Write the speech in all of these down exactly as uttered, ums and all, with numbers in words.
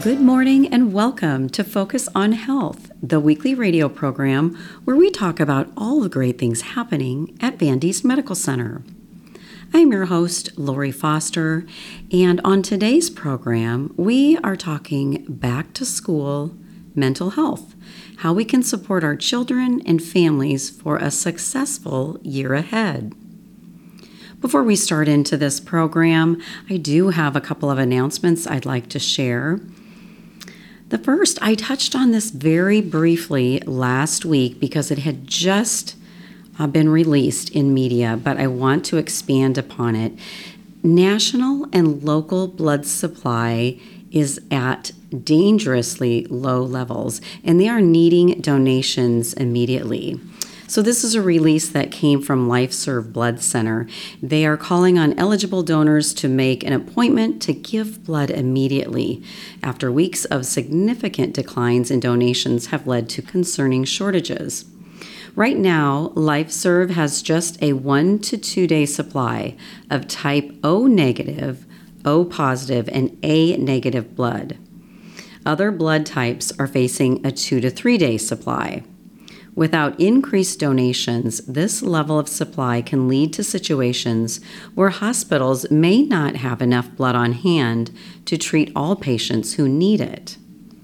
Good morning and welcome to Focus on Health, the weekly radio program where we talk about all the great things happening at Van Diest Medical Center. I'm your host, Lori Foster, and on today's program, we are talking back to school mental health, how we can support our children and families for a successful year ahead. Before we start into this program, I do have a couple of announcements I'd like to share. The first, I touched on this very briefly last week because it had just uh, been released in media, but I want to expand upon it. National and local blood supply is at dangerously low levels, and they are needing donations immediately. So this is a release that came from LifeServe Blood Center. They are calling on eligible donors to make an appointment to give blood immediately after weeks of significant declines in donations have led to concerning shortages. Right now, LifeServe has just a one to two day supply of type O negative, O positive, and A negative blood. Other blood types are facing a two to three day supply. Without increased donations, this level of supply can lead to situations where hospitals may not have enough blood on hand to treat all patients who need it.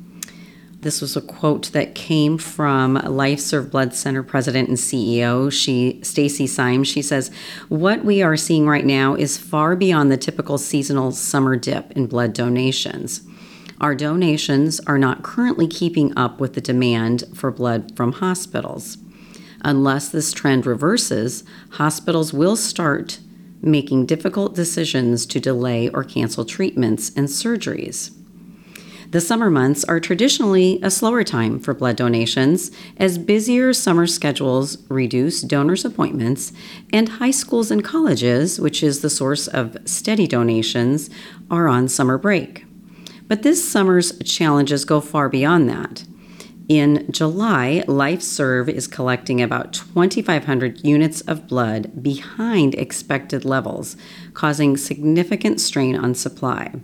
This was a quote that came from LifeServe Blood Center President and C E O, she, Stacy Symes. She says, "What we are seeing right now is far beyond the typical seasonal summer dip in blood donations. Our donations are not currently keeping up with the demand for blood from hospitals. Unless this trend reverses, hospitals will start making difficult decisions to delay or cancel treatments and surgeries." The summer months are traditionally a slower time for blood donations, as busier summer schedules reduce donors' appointments, and high schools and colleges, which is the source of steady donations, are on summer break. But this summer's challenges go far beyond that. In July, LifeServe is collecting about twenty-five hundred units of blood behind expected levels, causing significant strain on supply.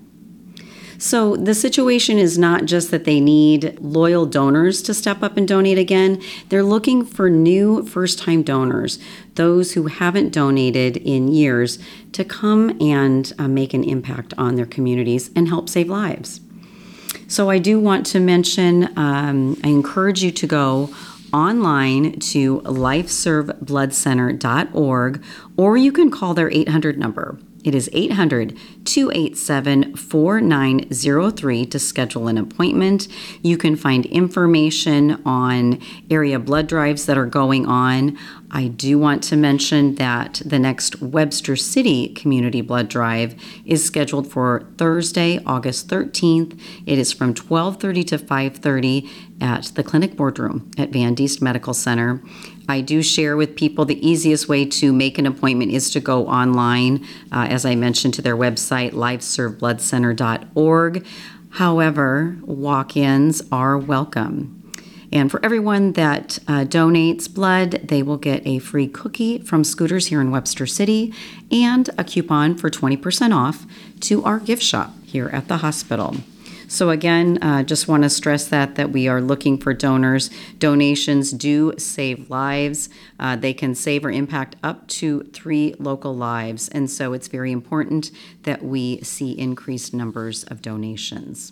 So the situation is not just that they need loyal donors to step up and donate again. They're looking for new first-time donors, those who haven't donated in years, to come and uh, make an impact on their communities and help save lives. So I do want to mention, um, I encourage you to go online to lifeserve blood center dot org, or you can call their eight hundred number. It is eight hundred, two eight seven, four nine zero three to schedule an appointment. You can find information on area blood drives that are going on. I do want to mention that the next Webster City Community Blood Drive is scheduled for Thursday, August thirteenth. It is from twelve thirty to five thirty at the Clinic Boardroom at Van Diest Medical Center. I do share with people the easiest way to make an appointment is to go online, uh, as I mentioned, to their website, lifeserve blood center dot org. However, walk-ins are welcome. And for everyone that uh, donates blood, they will get a free cookie from Scooters here in Webster City and a coupon for twenty percent off to our gift shop here at the hospital. So again, uh, just want to stress that, that we are looking for donors. Donations do save lives. Uh, they can save or impact up to three local lives. And so it's very important that we see increased numbers of donations.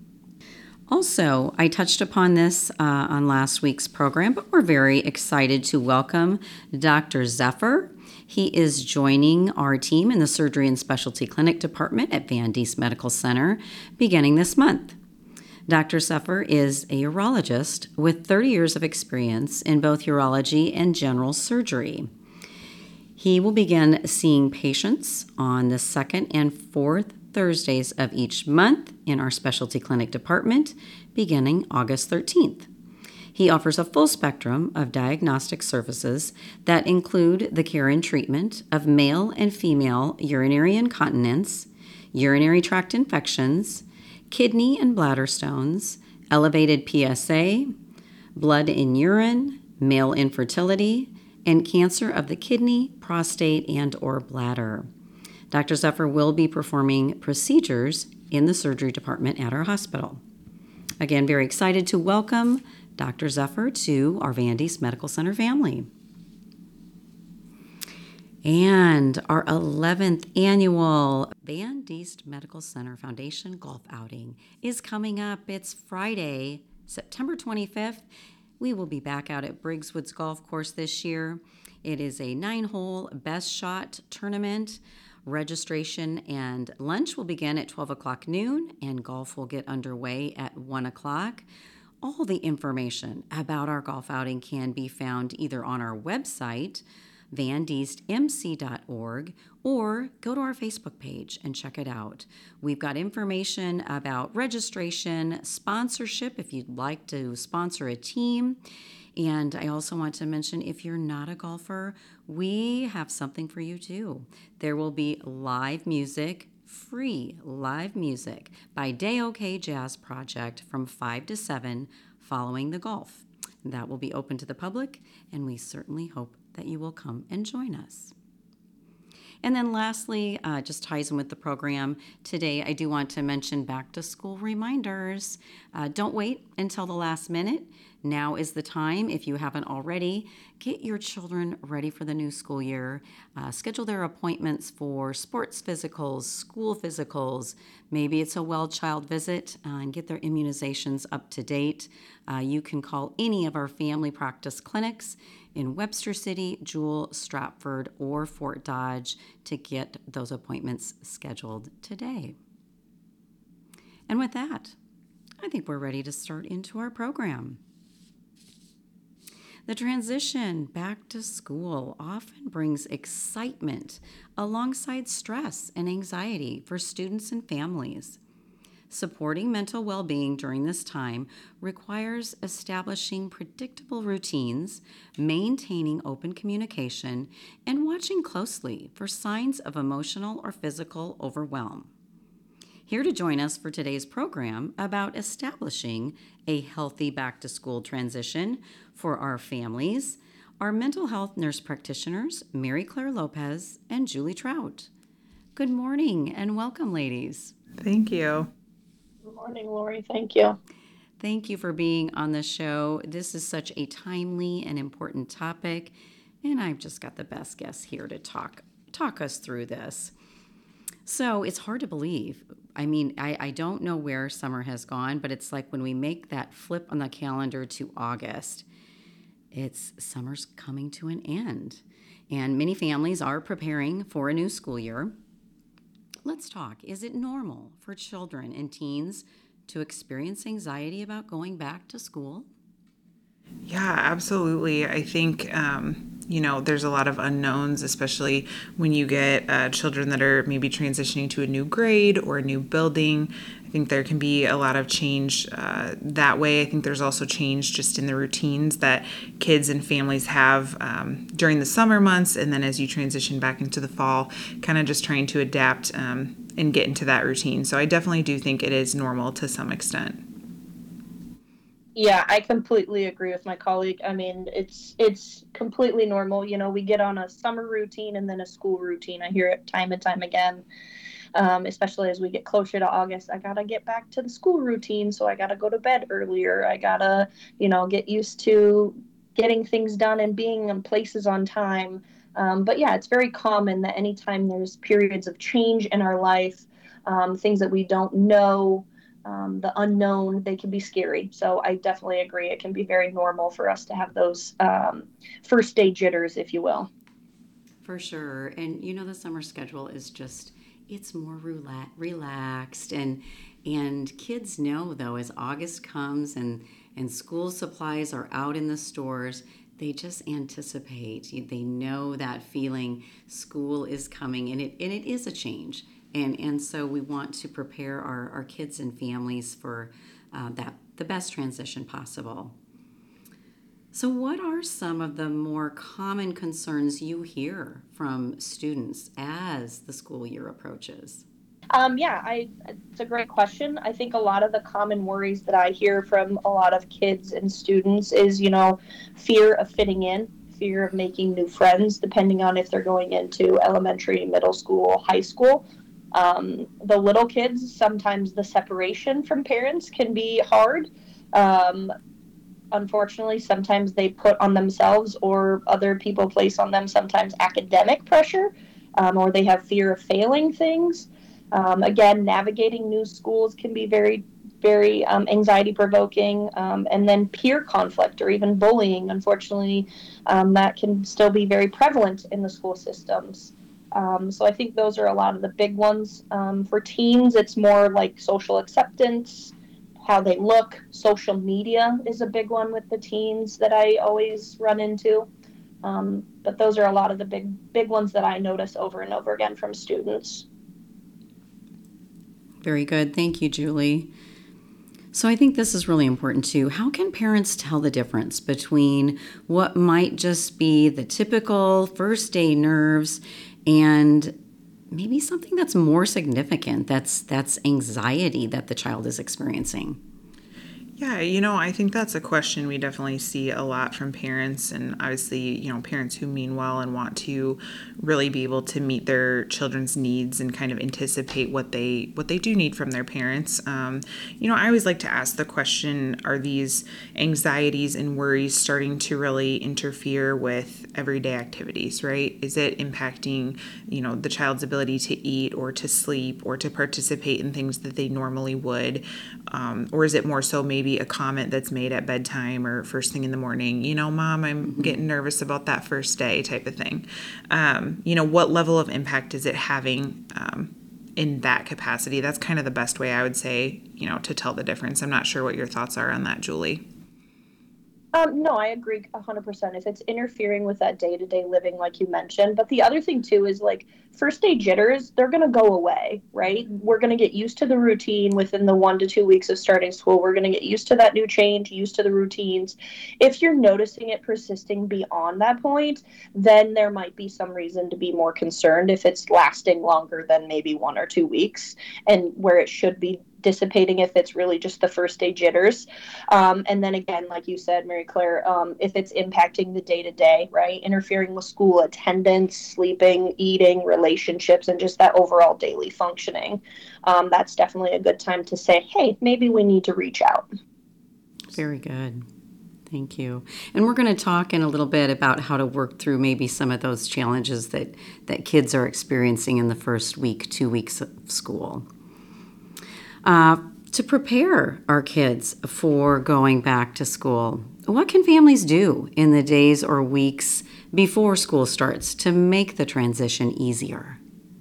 Also, I touched upon this uh, on last week's program, but we're very excited to welcome Doctor Zephyr. He is joining our team in the Surgery and Specialty Clinic Department at Van Diest Medical Center beginning this month. Doctor Zephyr is a urologist with thirty years of experience in both urology and general surgery. He will begin seeing patients on the second and fourth Thursdays of each month in our specialty clinic department beginning August thirteenth. He offers a full spectrum of diagnostic services that include the care and treatment of male and female urinary incontinence, urinary tract infections, kidney and bladder stones, elevated P S A, blood in urine, male infertility, and cancer of the kidney, prostate, and or bladder. Doctor Zephyr will be performing procedures in the surgery department at our hospital. Again, very excited to welcome Doctor Zephyr to our Van Diest Medical Center family. And our eleventh annual Van Diest Medical Center Foundation Golf Outing is coming up. It's Friday, September twenty-fifth. We will be back out at Briggs Woods Golf Course this year. It is a nine-hole best shot tournament. Registration and lunch will begin at twelve o'clock noon, and golf will get underway at one o'clock. All the information about our golf outing can be found either on our website, van diest m c dot org, or go to our Facebook page and check it out. We've got information about registration, sponsorship if you'd like to sponsor a team. And I also want to mention, if you're not a golfer, we have something for you too. There will be live music, free live music by Day OK Jazz Project from five to seven following the golf. That will be open to the public, and we certainly hope that you will come and join us. And then lastly, uh, just ties in with the program, today I do want to mention back to school reminders. Uh, don't wait until the last minute. Now is the time, if you haven't already, get your children ready for the new school year. Uh, schedule their appointments for sports physicals, school physicals. Maybe it's a well child visit, uh, and get their immunizations up to date. Uh, you can call any of our family practice clinics in Webster City, Jewel, Stratford, or Fort Dodge to get those appointments scheduled today. And with that, I think we're ready to start into our program. The transition back to school often brings excitement alongside stress and anxiety for students and families. Supporting mental well-being during this time requires establishing predictable routines, maintaining open communication, and watching closely for signs of emotional or physical overwhelm. Here to join us for today's program about establishing a healthy back-to-school transition for our families are mental health nurse practitioners Mary Claire Lopez and Julie Trout. Good morning and welcome, ladies. Thank you. Good morning, Lori. Thank you. Thank you for being on the show. This is such a timely and important topic, and I've just got the best guests here to talk talk us through this. So it's hard to believe. I mean, I, I don't know where summer has gone, but it's like when we make that flip on the calendar to August, it's summer's coming to an end. And many families are preparing for a new school year. Let's talk. Is it normal for children and teens to experience anxiety about going back to school? Yeah, absolutely. I think, um, you know, there's a lot of unknowns, especially when you get uh, children that are maybe transitioning to a new grade or a new building. I think there can be a lot of change uh, that way. I think there's also change just in the routines that kids and families have um, during the summer months. And then as you transition back into the fall, kind of just trying to adapt um, and get into that routine. So I definitely do think it is normal to some extent. Yeah, I completely agree with my colleague. I mean, it's it's completely normal. You know, we get on a summer routine and then a school routine. I hear it time and time again, um, especially as we get closer to August. I got to get back to the school routine, so I got to go to bed earlier. I got to, you know, get used to getting things done and being in places on time. Um, but yeah, it's very common that anytime there's periods of change in our life, um, things that we don't know, Um, the unknown, they can be scary. So I definitely agree. It can be very normal for us to have those um, first day jitters, if you will. For sure. And you know, the summer schedule is just, it's more rela- relaxed. And and kids know, though, as August comes and, and school supplies are out in the stores, they just anticipate. They know that feeling, school is coming, and it and it is a change. And and so we want to prepare our, our kids and families for uh, that the best transition possible. So what are some of the more common concerns you hear from students as the school year approaches? Um, yeah, I, it's a great question. I think a lot of the common worries that I hear from a lot of kids and students is, you know, fear of fitting in, fear of making new friends, depending on if they're going into elementary, middle school, high school. Um, the little kids, sometimes the separation from parents can be hard. Um, Unfortunately, sometimes they put on themselves or other people place on them sometimes academic pressure, um, or they have fear of failing things. Um, again, navigating new schools can be very, very um, anxiety provoking. Um, and then peer conflict or even bullying, unfortunately, um, that can still be very prevalent in the school systems. Um, so I think those are a lot of the big ones. Um, for teens, it's more like social acceptance, how they look. Social media is a big one with the teens that I always run into. Um, but those are a lot of the big big ones that I notice over and over again from students. Very good. Thank you, Julie. So I think this is really important too. How can parents tell the difference between what might just be the typical first day nerves and maybe something that's more significant, that's that's anxiety that the child is experiencing? Yeah, you know, I think that's a question we definitely see a lot from parents, and obviously, you know, parents who mean well and want to really be able to meet their children's needs and kind of anticipate what they what they do need from their parents. Um, you know, I always like to ask the question: are these anxieties and worries starting to really interfere with everyday activities? Right? Is it impacting, you know, the child's ability to eat or to sleep or to participate in things that they normally would, um, or is it more so maybe maybe a comment that's made at bedtime or first thing in the morning, you know, Mom, I'm mm-hmm. getting nervous about that first day type of thing. Um, you know, what level of impact is it having um, in that capacity? That's kind of the best way I would say, you know, to tell the difference. I'm not sure what your thoughts are on that, Julie. Um, no, I agree one hundred percent if it's interfering with that day-to-day living like you mentioned. But the other thing too is like first day jitters, they're going to go away, right? We're going to get used to the routine within the one to two weeks of starting school. We're going to get used to that new change, used to the routines. If you're noticing it persisting beyond that point, then there might be some reason to be more concerned if it's lasting longer than maybe one or two weeks and where it should be dissipating if it's really just the first day jitters. Um, and then again, like you said, Mary Claire, um, if it's impacting the day to day, right? Interfering with school attendance, sleeping, eating, relationships, and just that overall daily functioning. Um, that's definitely a good time to say, hey, maybe we need to reach out. Very good. Thank you. And we're going to talk in a little bit about how to work through maybe some of those challenges that, that kids are experiencing in the first week, two weeks of school. Uh, to prepare our kids for going back to school, what can families do in the days or weeks before school starts to make the transition easier?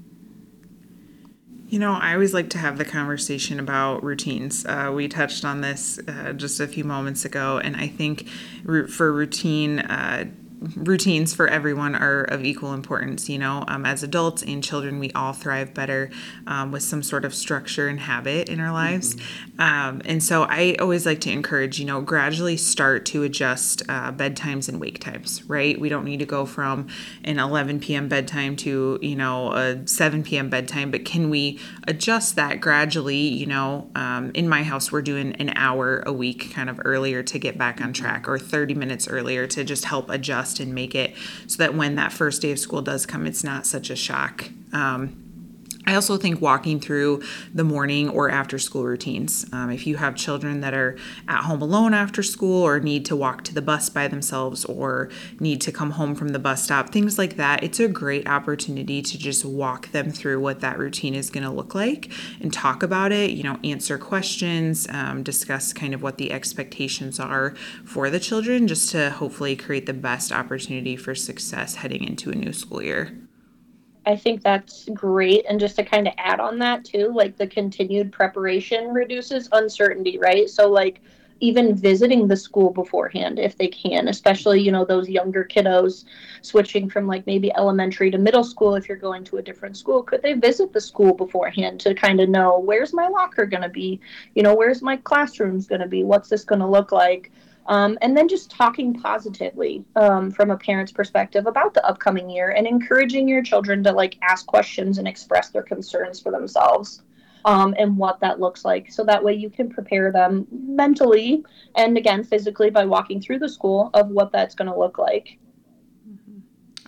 You know, I always like to have the conversation about routines. Uh, we touched on this uh, just a few moments ago, and I think for routine, uh, routines for everyone are of equal importance. You know, um, as adults and children, we all thrive better um, with some sort of structure and habit in our lives. Mm-hmm. Um, and so I always like to encourage, you know, gradually start to adjust uh, bedtimes and wake times, right? We don't need to go from an eleven p.m. bedtime to, you know, a seven p.m. bedtime, but can we adjust that gradually? You know, um, in my house, we're doing an hour a week kind of earlier to get back on track, or thirty minutes earlier to just help adjust and make it so that when that first day of school does come, it's not such a shock. Um, I also think walking through the morning or after school routines. Um, if you have children that are at home alone after school or need to walk to the bus by themselves or need to come home from the bus stop, things like that, it's a great opportunity to just walk them through what that routine is going to look like and talk about it, you know, answer questions, um, discuss kind of what the expectations are for the children, just to hopefully create the best opportunity for success heading into a new school year. I think that's great. And just to kind of add on that too, like the continued preparation reduces uncertainty, right? So like even visiting the school beforehand if they can, especially, you know, those younger kiddos switching from like maybe elementary to middle school. If you're going to a different school, could they visit the school beforehand to kind of know, where's my locker going to be? You know, where's my classrooms going to be? What's this going to look like? Um, and then just talking positively um, from a parent's perspective about the upcoming year and encouraging your children to like ask questions and express their concerns for themselves um, and what that looks like. So that way you can prepare them mentally and again physically by walking through the school of what that's going to look like.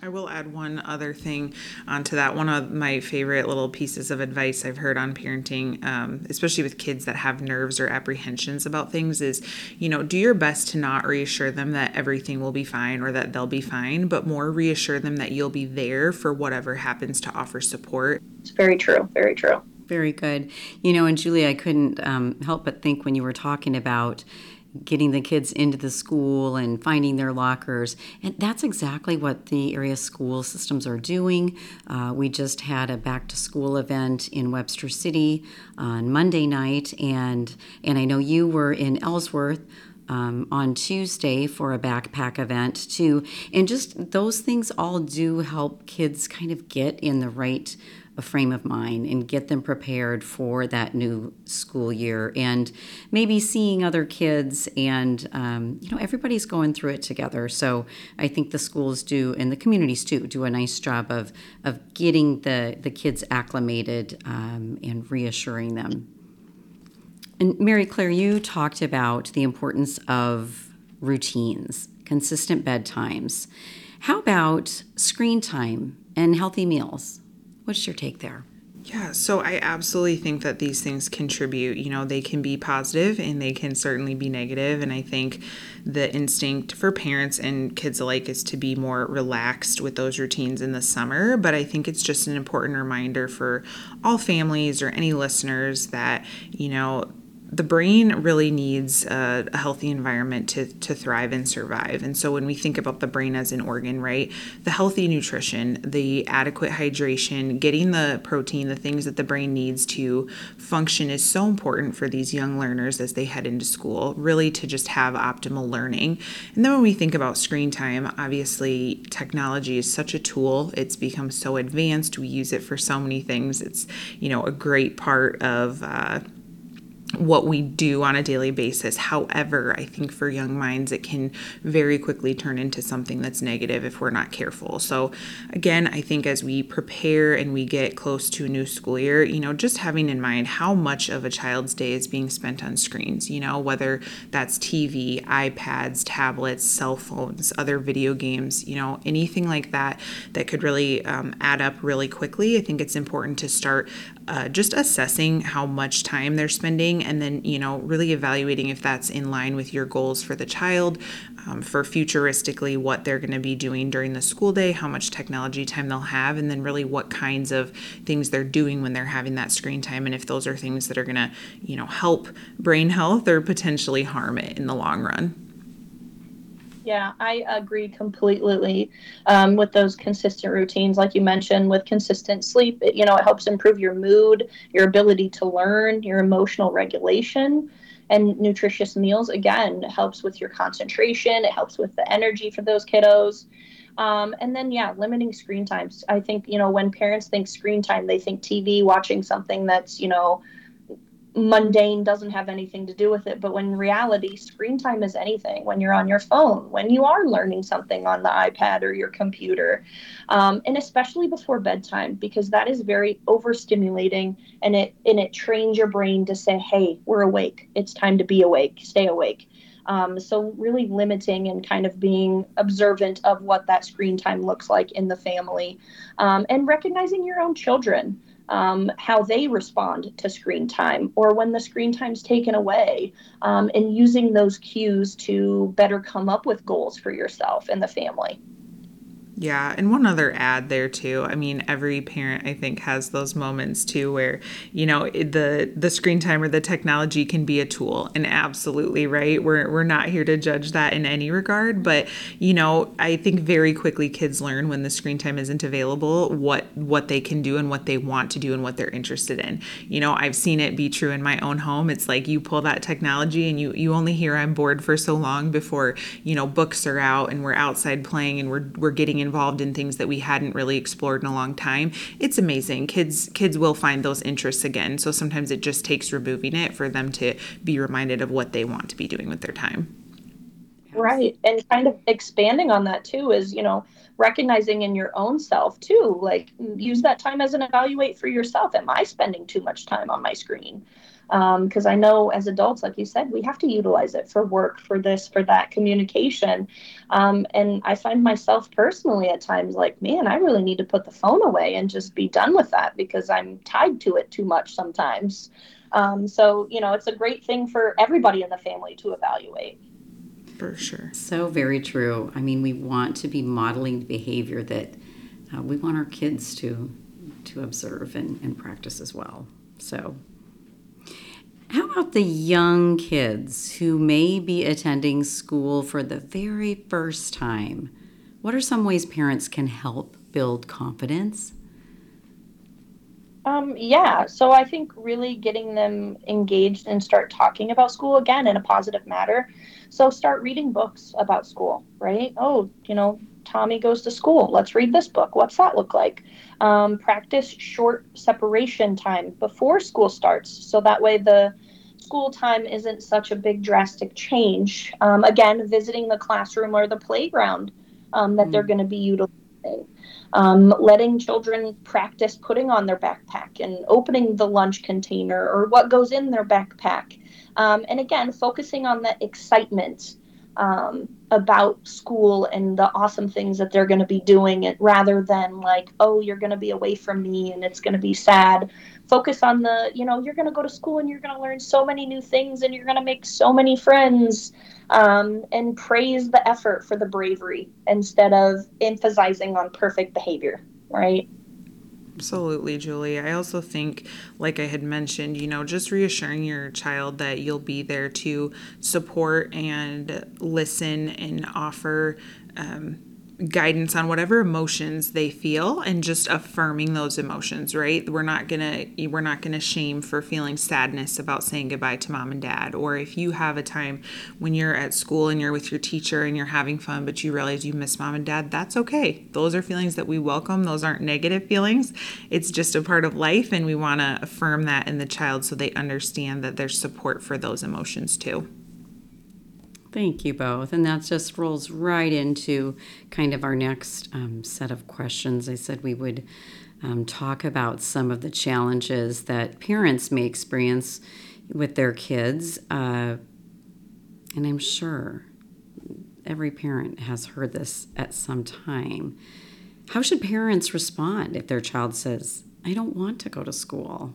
I will add one other thing onto that. One of my favorite little pieces of advice I've heard on parenting, um, especially with kids that have nerves or apprehensions about things, is, you know, do your best to not reassure them that everything will be fine or that they'll be fine, but more reassure them that you'll be there for whatever happens to offer support. It's very true. Very true. Very good. You know, and Julie, I couldn't um, help but think when you were talking about getting the kids into the school and finding their lockers. And that's exactly what the area school systems are doing. Uh, we just had a back to school event in Webster City on Monday night, and and I know you were in Ellsworth Um, on Tuesday for a backpack event too. And just those things all do help kids kind of get in the right uh, frame of mind and get them prepared for that new school year, and maybe seeing other kids, and um, you know, everybody's going through it together. So I think the schools do, and the communities too, do a nice job of of getting the the kids acclimated um, and reassuring them. And Mary Claire, you talked about the importance of routines, consistent bedtimes. How about screen time and healthy meals? What's your take there? Yeah, so I absolutely think that these things contribute. You know, they can be positive and they can certainly be negative. And I think the instinct for parents and kids alike is to be more relaxed with those routines in the summer. But I think it's just an important reminder for all families or any listeners that, you know, the brain really needs a, a healthy environment to, to thrive and survive. And so when we think about the brain as an organ, right, the healthy nutrition, the adequate hydration, getting the protein, the things that the brain needs to function is so important for these young learners as they head into school, really to just have optimal learning. And then when we think about screen time, obviously technology is such a tool. It's become so advanced. We use it for so many things. It's, you know, a great part of uh, what we do on a daily basis. However, I think for young minds, it can very quickly turn into something that's negative if we're not careful. So again, I think as we prepare and we get close to a new school year, you know, just having in mind how much of a child's day is being spent on screens, you know, whether that's T V, iPads, tablets, cell phones, other video games, you know, anything like that, that could really um, add up really quickly. I think it's important to start uh, just assessing how much time they're spending, and then, you know, really evaluating if that's in line with your goals for the child, um, for futuristically what they're going to be doing during the school day, how much technology time they'll have, and then really what kinds of things they're doing when they're having that screen time, and if those are things that are going to, you know, help brain health or potentially harm it in the long run. Yeah, I agree completely um, with those consistent routines. Like you mentioned, with consistent sleep, it, you know, it helps improve your mood, your ability to learn, your emotional regulation. And nutritious meals, again, helps with your concentration. It helps with the energy for those kiddos. Um, and then, yeah, limiting screen times. I think, you know, when parents think screen time, they think T V, watching something that's, you know, mundane, doesn't have anything to do with it. But when in reality, screen time is anything. When you're on your phone, when you are learning something on the iPad or your computer, um, and especially before bedtime, because that is very overstimulating, and it and it trains your brain to say, hey, we're awake. It's time to be awake. Stay awake. Um, so really limiting and kind of being observant of what that screen time looks like in the family, um, and recognizing your own children. Um, how they respond to screen time, or when the screen time's taken away, um, and using those cues to better come up with goals for yourself and the family. Yeah, and one other ad there too. I mean, every parent, I think, has those moments too where, you know, the the screen time or the technology can be a tool, and absolutely right. We're we're not here to judge that in any regard, but you know, I think very quickly kids learn when the screen time isn't available what what they can do and what they want to do and what they're interested in. You know, I've seen it be true in my own home. It's like you pull that technology and you you only hear I'm bored for so long before, you know, books are out and we're outside playing and we're we're getting involved in things that we hadn't really explored in a long time. It's amazing. Kids kids will find those interests again. So sometimes it just takes removing it for them to be reminded of what they want to be doing with their time. Right. And kind of expanding on that too is, you know, recognizing in your own self too, like use that time as an evaluate for yourself. Am I spending too much time on my screen? Because um, I know as adults, like you said, we have to utilize it for work, for this, for that communication. Um, and I find myself personally at times like, man, I really need to put the phone away and just be done with that because I'm tied to it too much sometimes. Um, so, you know, it's a great thing for everybody in the family to evaluate. For sure. So very true. I mean, we want to be modeling behavior that uh, we want our kids to to observe and, and practice as well. So how about the young kids who may be attending school for the very first time? What are some ways parents can help build confidence? Um, yeah, so I think really getting them engaged and start talking about school again in a positive manner. So start reading books about school, right? Oh, you know, Tommy goes to school. Let's read this book. What's that look like? Um, practice short separation time before school starts. So that way the school time isn't such a big drastic change. Um, again, visiting the classroom or the playground um, that they're going to be utilizing. Um, letting children practice putting on their backpack and opening the lunch container or what goes in their backpack. Um, and again, focusing on the excitement um, about school and the awesome things that they're going to be doing it rather than like, oh, you're going to be away from me and it's going to be sad. Focus on the, you know, you're going to go to school and you're going to learn so many new things and you're going to make so many friends. Um, and praise the effort for the bravery instead of emphasizing on perfect behavior, right? Absolutely, Julie. I also think, like I had mentioned, you know, just reassuring your child that you'll be there to support and listen and offer um, guidance on whatever emotions they feel and just affirming those emotions, right? We're not gonna we're not gonna shame for feeling sadness about saying goodbye to mom and dad. Or if you have a time when you're at school and you're with your teacher and you're having fun but you realize you miss mom and dad, that's okay. Those are feelings that we welcome. Those aren't negative feelings. It's just a part of life, and we want to affirm that in the child so they understand that there's support for those emotions too. Thank you both. And that just rolls right into kind of our next um, set of questions. I said we would um, talk about some of the challenges that parents may experience with their kids. Uh, and I'm sure every parent has heard this at some time. How should parents respond if their child says, I don't want to go to school?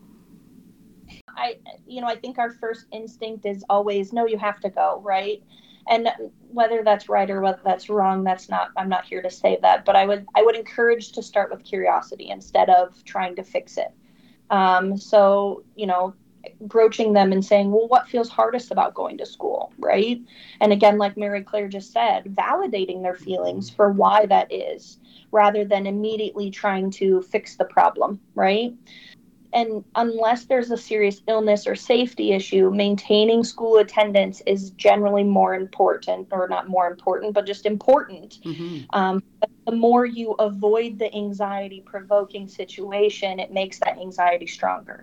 I, you know, I think our first instinct is always, no, you have to go, right? And whether that's right or whether that's wrong, that's not, I'm not here to say that, but I would, I would encourage to start with curiosity instead of trying to fix it. Um, so, you know, broaching them and saying, well, what feels hardest about going to school, right? And again, like Mary Claire just said, validating their feelings for why that is, rather than immediately trying to fix the problem, right? And unless there's a serious illness or safety issue, maintaining school attendance is generally more important, or not more important, but just important. Mm-hmm. Um, but the more you avoid the anxiety provoking situation, it makes that anxiety stronger.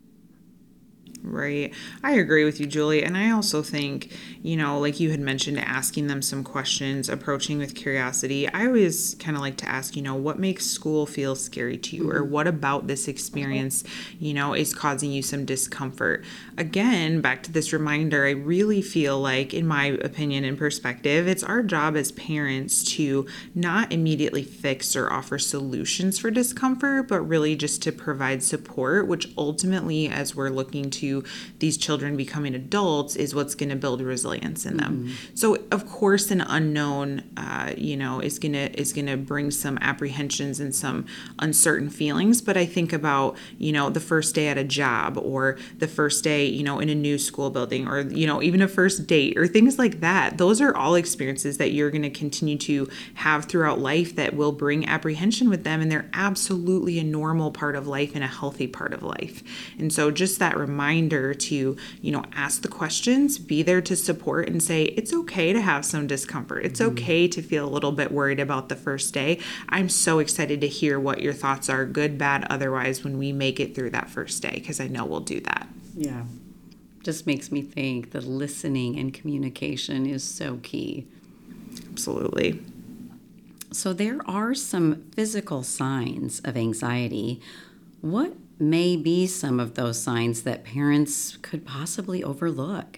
Right. I agree with you, Julie. And I also think, you know, like you had mentioned, asking them some questions, approaching with curiosity. I always kind of like to ask, you know, what makes school feel scary to you? Or what about this experience, you know, is causing you some discomfort? Again, back to this reminder, I really feel like, in my opinion and perspective, it's our job as parents to not immediately fix or offer solutions for discomfort, but really just to provide support, which ultimately, as we're looking to these children becoming adults, is what's going to build resilience in them. Mm-hmm. So of course an unknown uh, you know is going to is going to bring some apprehensions and some uncertain feelings. But I think about, you know, the first day at a job, or the first day, you know, in a new school building, or, you know, even a first date, or things like that. Those are all experiences that you're going to continue to have throughout life that will bring apprehension with them, and they're absolutely a normal part of life and a healthy part of life. And so just that reminder to, you know, ask the questions, be there to support, and say, it's okay to have some discomfort. It's mm-hmm. okay to feel a little bit worried about the first day. I'm so excited to hear what your thoughts are, good, bad, otherwise, when we make it through that first day, because I know we'll do that. Yeah. Just makes me think that listening and communication is so key. Absolutely. So there are some physical signs of anxiety. What may be some of those signs that parents could possibly overlook?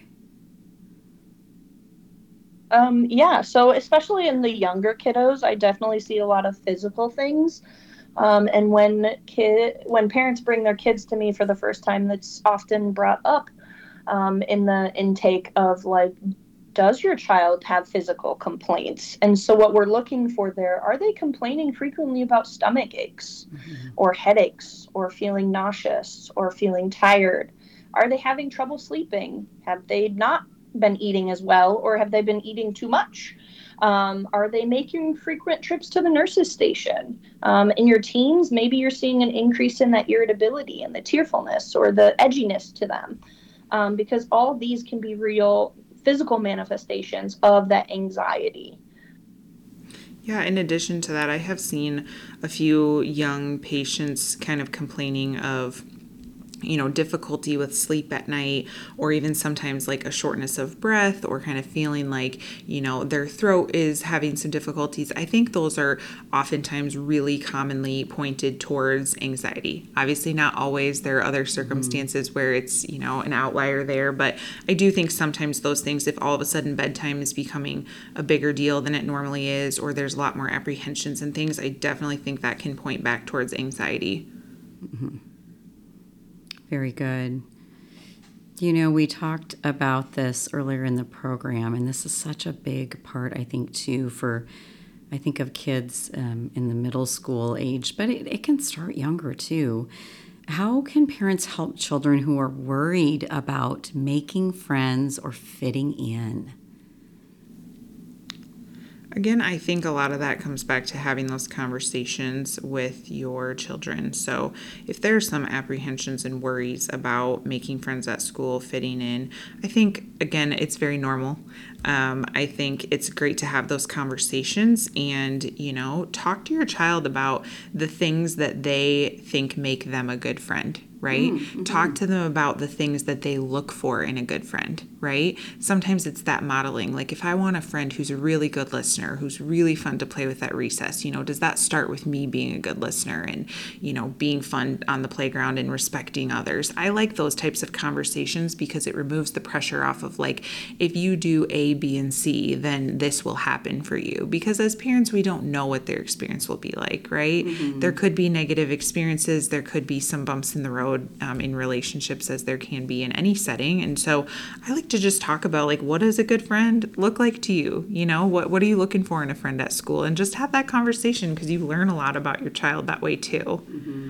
Um, yeah, so especially in the younger kiddos, I definitely see a lot of physical things. Um, and when kid when parents bring their kids to me for the first time, that's often brought up um, in the intake of like, does your child have physical complaints? And so what we're looking for there, are they complaining frequently about stomach aches Mm-hmm. or headaches or feeling nauseous or feeling tired? Are they having trouble sleeping? Have they not been eating as well, or have they been eating too much? Um, are they making frequent trips to the nurse's station? Um, in your teens, maybe you're seeing an increase in that irritability and the tearfulness or the edginess to them, um, because all of these can be real physical manifestations of that anxiety. Yeah, in addition to that, I have seen a few young patients kind of complaining of, you know, difficulty with sleep at night, or even sometimes like a shortness of breath, or kind of feeling like, you know, their throat is having some difficulties. I think those are oftentimes really commonly pointed towards anxiety. Obviously, not always. There are other circumstances mm-hmm. where it's, you know, an outlier there. But I do think sometimes those things, if all of a sudden bedtime is becoming a bigger deal than it normally is, or there's a lot more apprehensions and things, I definitely think that can point back towards anxiety. Mm-hmm. Very good. You know, we talked about this earlier in the program, and this is such a big part, I think, too, for, I think of kids um, in the middle school age, but it, it can start younger, too. How can parents help children who are worried about making friends or fitting in? Again, I think a lot of that comes back to having those conversations with your children. So if there's some apprehensions and worries about making friends at school, fitting in, I think, again, it's very normal. Um, I think it's great to have those conversations and, you know, talk to your child about the things that they think make them a good friend. Right? Mm-hmm. Talk to them about the things that they look for in a good friend, right? Sometimes it's that modeling. Like if I want a friend who's a really good listener, who's really fun to play with at recess, you know, does that start with me being a good listener and, you know, being fun on the playground and respecting others? I like those types of conversations because it removes the pressure off of like, if you do A, B, and C, then this will happen for you. Because as parents, we don't know what their experience will be like, right? Mm-hmm. There could be negative experiences. There could be some bumps in the road. Um, in relationships, as there can be in any setting. And so I like to just talk about like, what does a good friend look like to you? You know, what, what are you looking for in a friend at school? And just have that conversation because you learn a lot about your child that way too. Mm-hmm.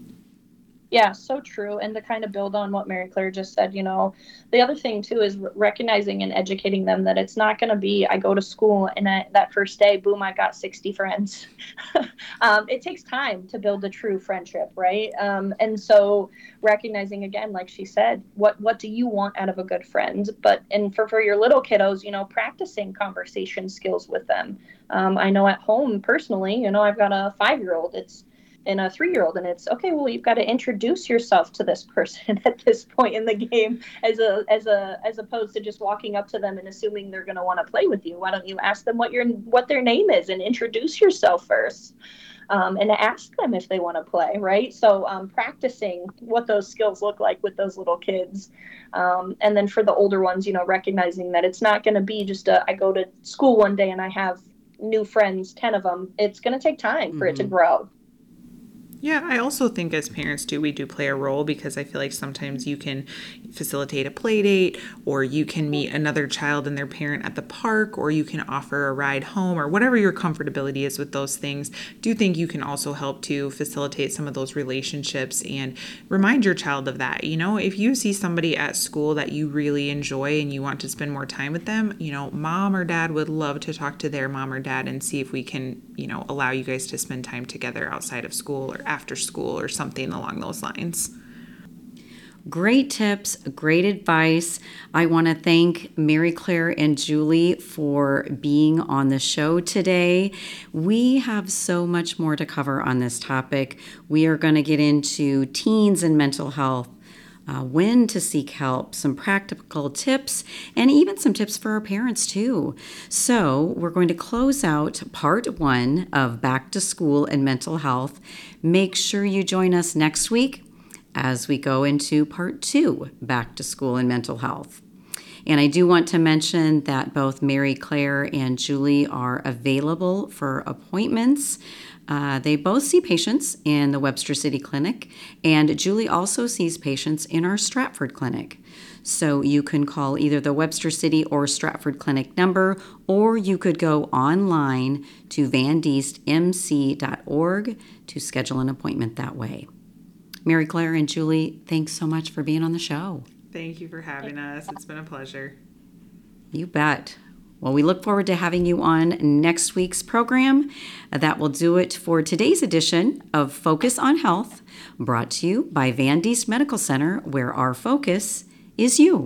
Yeah, so true. And to kind of build on what Mary Claire just said, you know, the other thing too is recognizing and educating them that it's not going to be, I go to school and I, that first day, boom, I got sixty friends. um, it takes time to build a true friendship, right? Um, and so recognizing again, like she said, what, what do you want out of a good friend? But, and for, for your little kiddos, you know, practicing conversation skills with them. Um, I know at home personally, you know, I've got a five-year-old, it's, and a three-year-old, and it's okay, well, you've got to introduce yourself to this person at this point in the game, as a as a as opposed to just walking up to them and assuming they're going to want to play with you. Why don't you ask them what your what their name is and introduce yourself first, um, and ask them if they want to play, right? So um, practicing what those skills look like with those little kids, um, and then for the older ones, you know, recognizing that it's not going to be just a I go to school one day and I have new friends, ten of them. It's going to take time for mm-hmm. it to grow. Yeah, I also think as parents too, we do play a role because I feel like sometimes you can facilitate a play date, or you can meet another child and their parent at the park, or you can offer a ride home, or whatever your comfortability is with those things. Do you think you can also help to facilitate some of those relationships and remind your child of that? You know, if you see somebody at school that you really enjoy and you want to spend more time with them, you know, mom or dad would love to talk to their mom or dad and see if we can, you know, allow you guys to spend time together outside of school or after school or something along those lines. Great tips, great advice. I want to thank Mary Claire and Julie for being on the show today. We have so much more to cover on this topic. We are going to get into teens and mental health, uh, when to seek help, some practical tips, and even some tips for our parents too. So we're going to close out part one of Back to School and Mental Health. Make sure you join us next week. as we go into part two, back to school and mental health. And I do want to mention that both Mary Claire and Julie are available for appointments. Uh, they both see patients in the Webster City Clinic, and Julie also sees patients in our Stratford Clinic. So you can call either the Webster City or Stratford Clinic number, or you could go online to van diest m c dot org to schedule an appointment that way. Mary Claire and Julie, thanks so much for being on the show. Thank you for having us. It's been a pleasure. You bet. Well, we look forward to having you on next week's program. That will do it for today's edition of Focus on Health, brought to you by Van Diest Medical Center, where our focus is you.